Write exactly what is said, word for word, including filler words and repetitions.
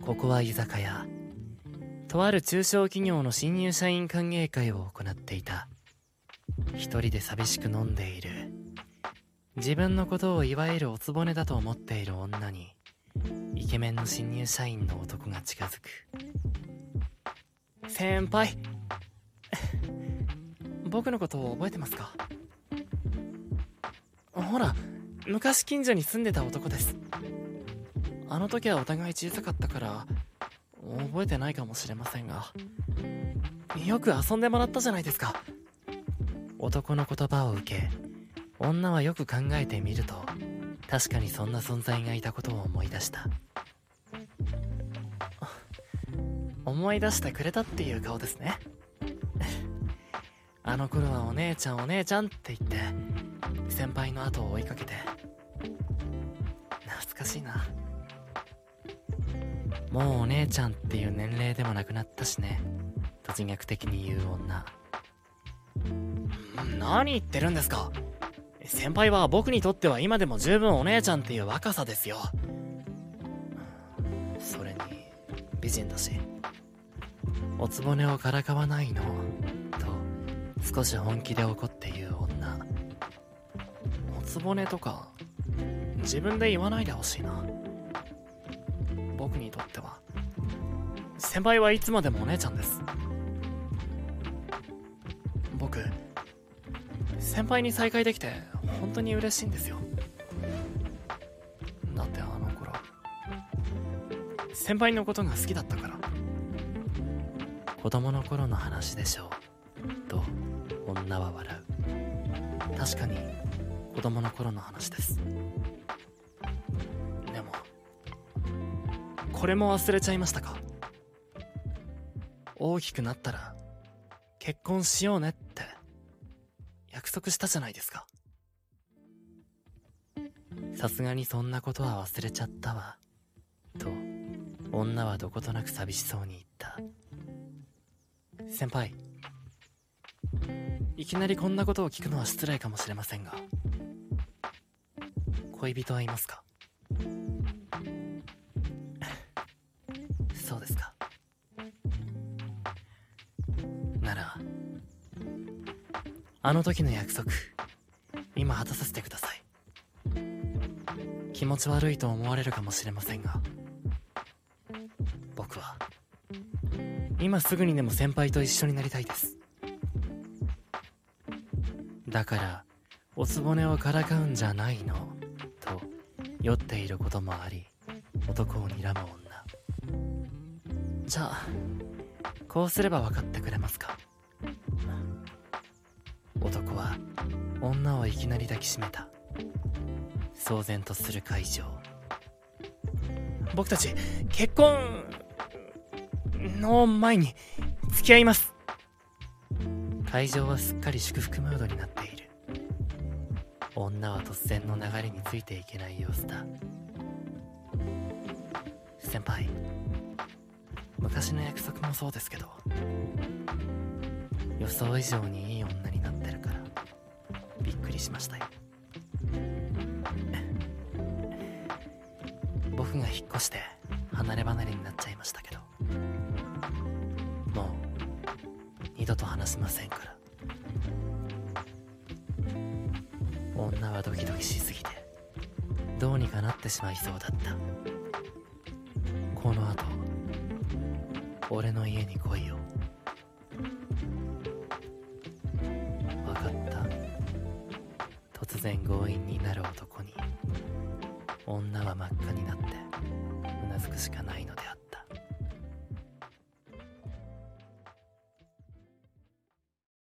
ここは居酒屋。とある中小企業の新入社員歓迎会を行っていた。一人で寂しく飲んでいる自分のことをいわゆるおつぼねだと思っている女に、イケメンの新入社員の男が近づく。先輩僕のことを覚えてますか？ほら、昔近所に住んでた男です。あの時はお互い小さかったから覚えてないかもしれませんが、よく遊んでもらったじゃないですか。男の言葉を受け、女はよく考えてみると、確かにそんな存在がいたことを思い出した。思い出してくれたっていう顔ですね。あの頃はお姉ちゃんお姉ちゃんって言って先輩の後を追いかけて。懐かしいな。もうお姉ちゃんっていう年齢でもなくなったしね、と自虐的に言う女。何言ってるんですか。先輩は僕にとっては今でも十分お姉ちゃんっていう若さですよ。それに美人だし。おつぼねをからかわないのと少し本気で怒って言う女。おつぼねとか自分で言わないでほしいな。僕にとっては先輩はいつまでもお姉ちゃんです。僕先輩に再会できて本当に嬉しいんですよ。だってあの頃先輩のことが好きだったから。子供の頃の話でしょうと女は笑う。確かに子供の頃の話です。でもこれも忘れちゃいましたか？大きくなったら結婚しようねって約束したじゃないですか。さすがにそんなことは忘れちゃったわと女はどことなく寂しそうに言った。先輩、いきなりこんなことを聞くのは失礼かもしれませんが、恋人はいますか？そうですか。ならあの時の約束今果たさせてください。気持ち悪いと思われるかもしれませんが、僕は今すぐにでも先輩と一緒になりたいです。だからおつぼねをからかうんじゃないのと酔っていることもあり、男を睨む女。じゃあこうすれば分かってくれますか？男は女をいきなり抱きしめた。騒然とする会場。僕たち結婚の前に付き合います。会場はすっかり祝福ムードになっている。女は突然の流れについていけない様子だ。先輩、昔の約束もそうですけど、予想以上にいい女になってるからびっくりしましたよ。僕が引っ越して離れ離れになっちゃいましたけど、もう二度と話しませんから。女はドキドキしすぎてどうにかなってしまいそうだった。この後俺の家に来いよ。分かった。突然強引になる男に女は真っ赤になってうなずくしかないのだ。